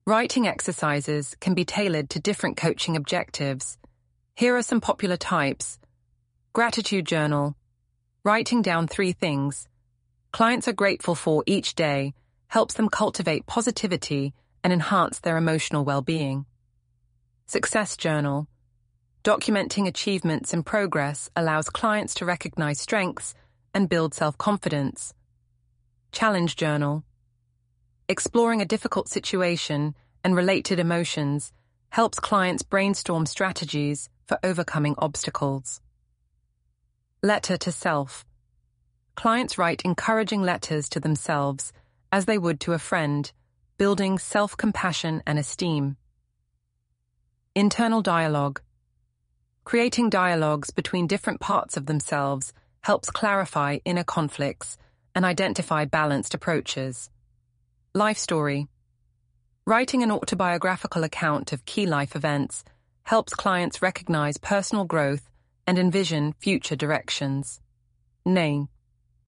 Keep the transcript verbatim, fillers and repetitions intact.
Writing exercises can be tailored to different coaching objectives. Here are some popular types. Gratitude journal. Writing down three things clients are grateful for each day helps them cultivate positivity and enhance their emotional well-being. Success journal. Documenting achievements and progress allows clients to recognize strengths and build self-confidence. Challenge journal. Exploring a difficult situation and related emotions helps clients brainstorm strategies for overcoming obstacles. Letter to self. Clients write encouraging letters to themselves as they would to a friend, building self-compassion and esteem. Internal dialogue. Creating dialogues between different parts of themselves helps clarify inner conflicts and identify balanced approaches. Life story. Writing an autobiographical account of key life events helps clients recognize personal growth and envision future directions. Name.